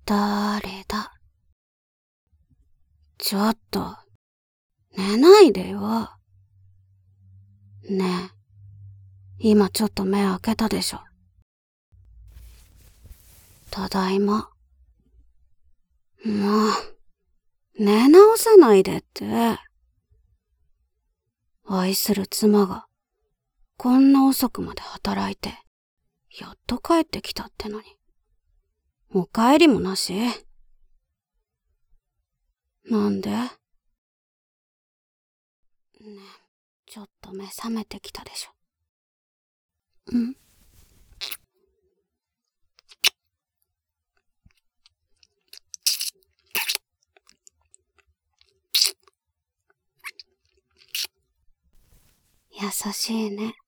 誰だ。ちょっと、寝ないでよ。ねえ、今ちょっと目開けたでしょ。ただいま。もう、寝直さないでって。愛する妻が、こんな遅くまで働いて、やっと帰ってきたってのに。お帰りもなし。なんで？ねえ、ちょっと目覚めてきたでしょ。ん？優しいね。